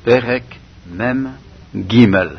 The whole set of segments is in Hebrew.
פרק מ"ג.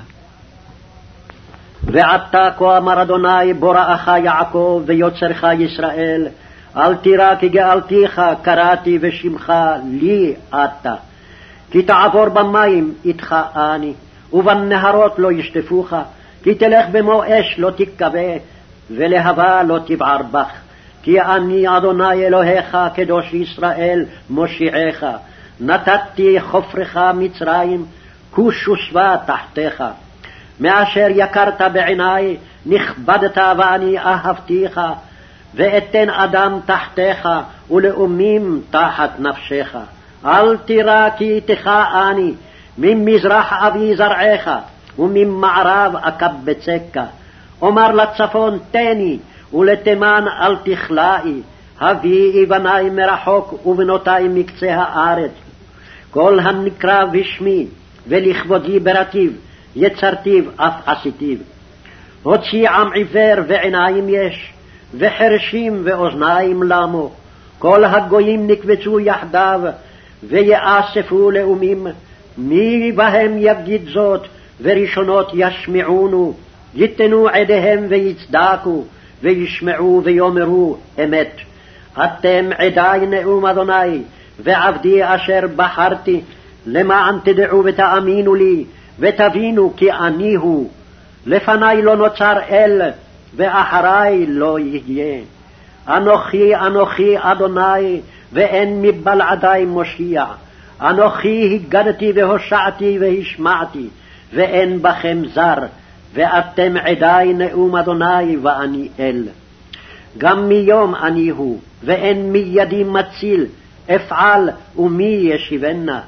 ועתה כה אמר אדוני בוראך יעקב ויוצרך ישראל, אל תירא כי גאלתיך קראתי ושמך לי אתה. כי תעבור במים איתך אני, ובנהרות לא ישטפוך, כי תלך במו אש לא תכבה, ולהבה לא תבער בך. כי אני אדוני אלוהיך קדוש ישראל מושיעך, נתתי חופרך מצרים, כוש ושבה תחתיך. מאשר יקרת בעיני נכבדת ואני אהבתיך, ואתן אדם תחתיך ולאומים תחת נפשך. אל תירא כי איתך אני, ממזרח אביא זרעך, וממערב אקבצך. אומר לצפון תני, ולתימן אל תכלאי, הביאי בני מרחוק ובנותי מקצה הארץ. כל הנקרא בשמי ולכבודי ברטיב, יצרתיו אף עשיתיו. הוציא עם עיוור ועיניים יש, וחרשים ואוזניים למו. כל הגויים נקבצו יחדיו, ויאספו לאומים. מי בהם יגיד זאת, וראשונות ישמעונו, ייתנו עדיהם ויצדקו, וישמעו ויאמרו אמת. אתם עדי נאום אדוני, ועבדי אשר בחרתי, למען תדעו ותאמינו לי, ותבינו כי אני הוא. לפני לא נוצר אל, ואחרי לא יהיה. אנוכי אנוכי אדוני, ואין מבלעדי מושיע. אנוכי הגדתי והושעתי והשמעתי, ואין בכם זר, ואתם עדי נאום אדוני ואני אל. גם מיום אני הוא, ואין מידי מציל, אפעל ומי ישיבנה.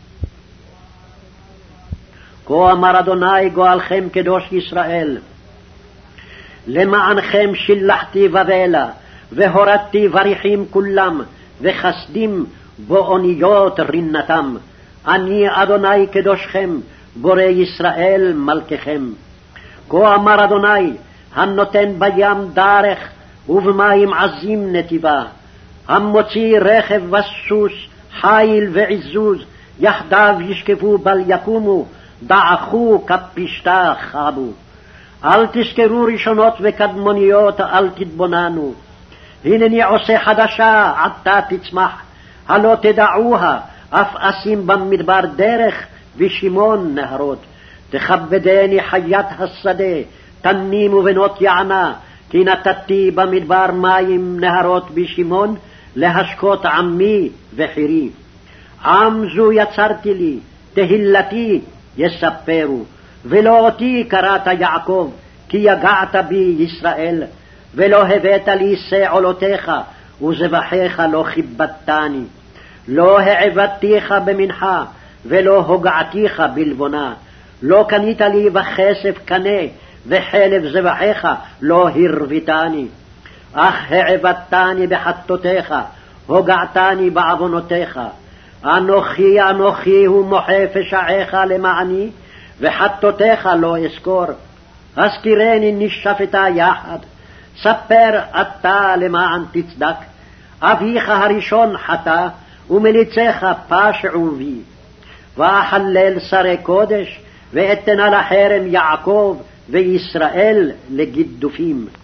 כה אמר אדוני גואלכם קדוש ישראל, למענכם שילחתי בבלה, והורדתי בריחים כולם, וחסדים באוניות רינתם. אני אדוני קדושכם, בורא ישראל מלככם. כה אמר אדוני, הנותן בים דרך, ובמים עזים נתיבה, המוציא רכב וסוס, חיל ועזוז, יחדיו ישכבו בל יקומו, דעכו כפשתה חבו. אל תזכרו ראשונות וקדמוניות, אל תתבוננו. הנני עושה חדשה, עתה תצמח, הלא תדעוה, אף אשים במדבר דרך, ושימון נהרות. תכבדני חיית השדה, תנים ובנות יענה, כי נתתי במדבר מים נהרות בשימון, להשקות עמי וחירי. עם זו יצרתי לי, תהילתי יספרו, ולא אותי קראת יעקב, כי יגעת בי ישראל, ולא הבאת לי שעולותיך, וזבחיך לא כיבדתני. לא העבדתיך במנחה, ולא הוגעתיך בלבונה. לא קנית לי בכסף קנה, וחלב זבחיך לא הרביתני. אך העבדתני בחטאותיך, הוגעתני בעוונותיך. אנוכי אנוכי הוא מוחה פשעיך למעני, וחטאותיך לא אזכור. הזכירני נשפטה יחד, ספר אתה למען תצדק. אביך הראשון חטא, ומליציך פשעו בי. ואחלל שרי קודש, ואתנה לחרם יעקב וישראל לגידופים.